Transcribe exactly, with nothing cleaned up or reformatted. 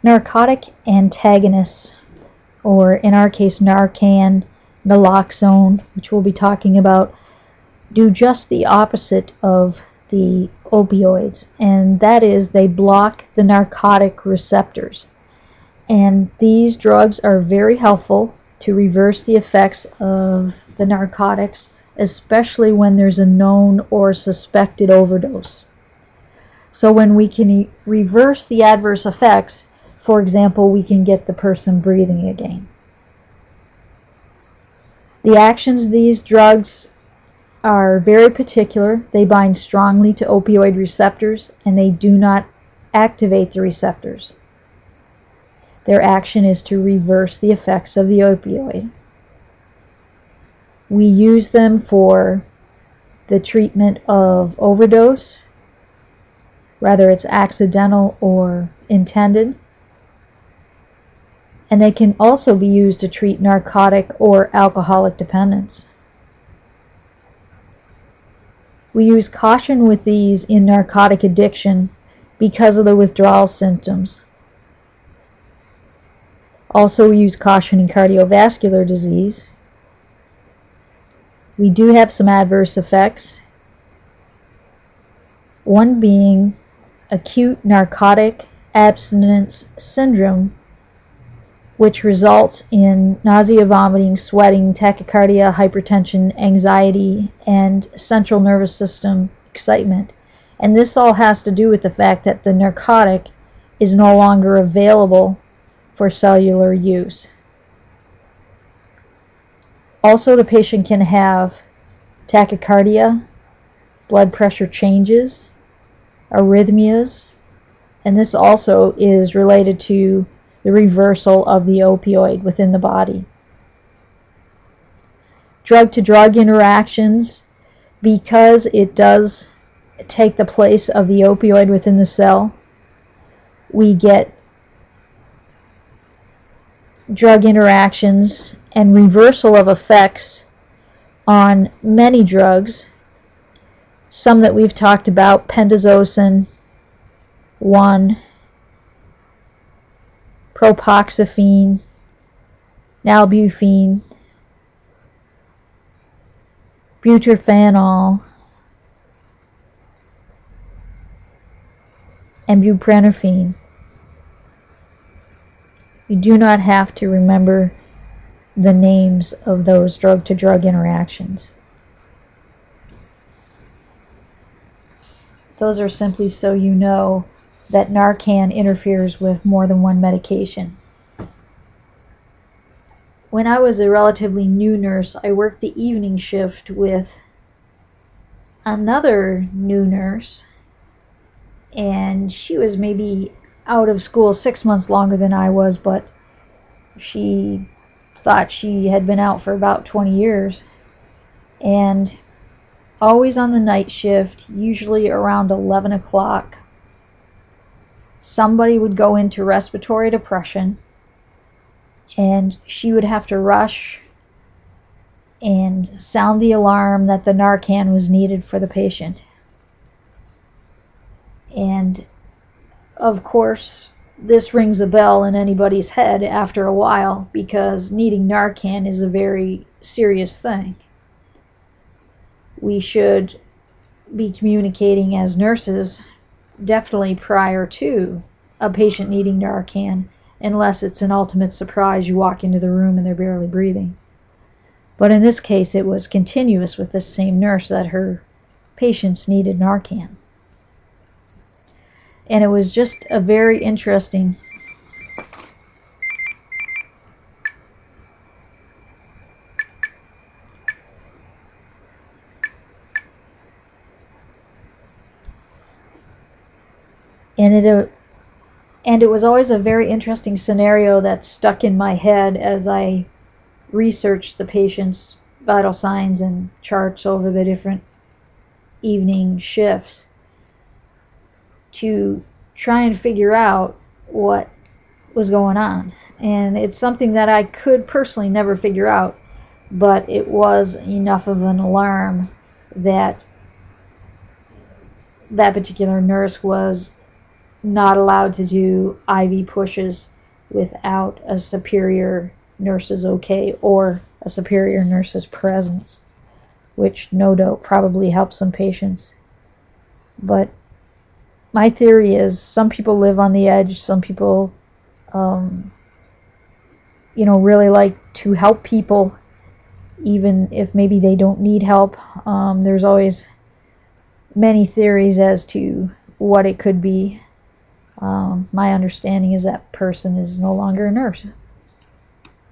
Narcotic antagonists, or in our case Narcan, naloxone, which we'll be talking about, do just the opposite of the opioids, and that is they block the narcotic receptors. And these drugs are very helpful to reverse the effects of the narcotics, especially when there's a known or suspected overdose. So when we can reverse the adverse effects, for example, we can get the person breathing again. The actions of these drugs are very particular. They bind strongly to opioid receptors, and they do not activate the receptors. Their action is to reverse the effects of the opioid. We use them for the treatment of overdose, whether it's accidental or intended. And they can also be used to treat narcotic or alcoholic dependence. We use caution with these in narcotic addiction because of the withdrawal symptoms. Also, we use caution in cardiovascular disease. We do have some adverse effects, one being acute narcotic abstinence syndrome, which results in nausea, vomiting, sweating, tachycardia, hypertension, anxiety, and central nervous system excitement. And this all has to do with the fact that the narcotic is no longer available for cellular use. Also, the patient can have tachycardia, blood pressure changes, arrhythmias, and this also is related to the reversal of the opioid within the body. Drug-to-drug interactions, because it does take the place of the opioid within the cell, we get drug interactions and reversal of effects on many drugs. Some that we've talked about: pentazocine one, propoxyphene, nalbuphine, butorphanol, and buprenorphine. You do not have to remember the names of those drug-to-drug interactions. Those are simply so you know that Narcan interferes with more than one medication. When I was a relatively new nurse, I worked the evening shift with another new nurse, and she was maybe out of school six months longer than I was, but she thought she had been out for about twenty years. And always on the night shift, usually around eleven o'clock, somebody would go into respiratory depression, and she would have to rush and sound the alarm that the Narcan was needed for the patient. And of course, this rings a bell in anybody's head after a while, because needing Narcan is a very serious thing. We should be communicating as nurses definitely prior to a patient needing Narcan, unless it's an ultimate surprise. You walk into the room and they're barely breathing. But in this case, it was continuous with this same nurse that her patients needed Narcan. And it was just a very interesting and it uh, and it was always a very interesting scenario that stuck in my head as I researched the patient's vital signs and charts over the different evening shifts, to try and figure out what was going on. And it's something that I could personally never figure out, but it was enough of an alarm that that particular nurse was not allowed to do I V pushes without a superior nurse's okay or a superior nurse's presence, which no doubt probably helps some patients. But my theory is some people live on the edge, some people um, you know, really like to help people even if maybe they don't need help. Um, there's always many theories as to what it could be. Um, my understanding is that person is no longer a nurse.